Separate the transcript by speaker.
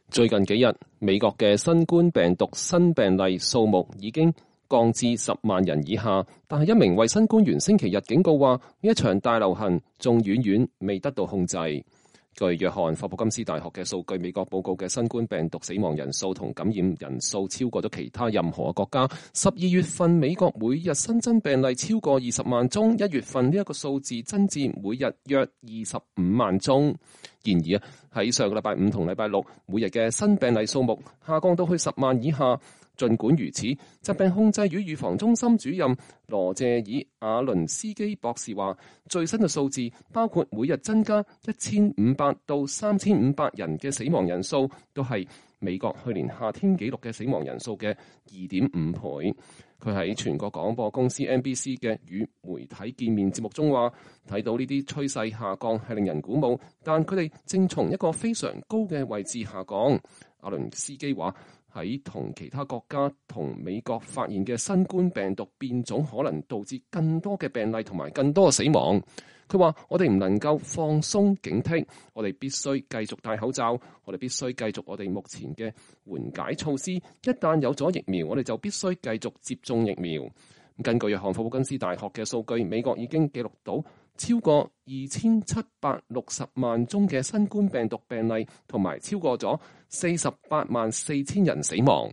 Speaker 1: 最近幾日，美國嘅新冠病毒新病例數目已經降至10萬人以下，但係一名衛生官員星期日警告話，呢一場大流行仲遠遠未得到控制。據約翰霍普金斯大學嘅數據，美國報告嘅新冠病毒死亡人數同感染人數超過咗其他任何國家。12月份美國每日新增病例超過20萬宗，1月份呢一個數字增至每日約25萬宗。然而喺上個禮拜五同禮拜六，每日嘅新病例數目下降到去10萬以下。儘管如此，疾病控制與預防中心主任羅謝爾·亞倫斯基博士話，最新嘅數字包括每日增加1500到3500人嘅死亡人數，都係美國去年夏天紀錄嘅死亡人數嘅2.5倍。佢喺全國廣播公司 NBC 嘅與媒體見面節目中話，睇到呢啲趨勢下降係令人鼓舞，但佢哋正從一個非常高嘅位置下降。亞倫斯基話，喺同其他國家同美國發現嘅新冠病毒變種可能導致更多嘅病例同埋更多嘅死亡。佢話：我哋唔能夠放鬆警惕，我哋必須繼續戴口罩，我哋必須繼續我哋目前嘅緩解措施。一旦有咗疫苗，我哋就必須繼續接種疫苗。根據約翰霍普金斯大學嘅數據，美國已經記錄到超過2760萬宗嘅新冠病毒病例，同埋超過咗484000人死亡。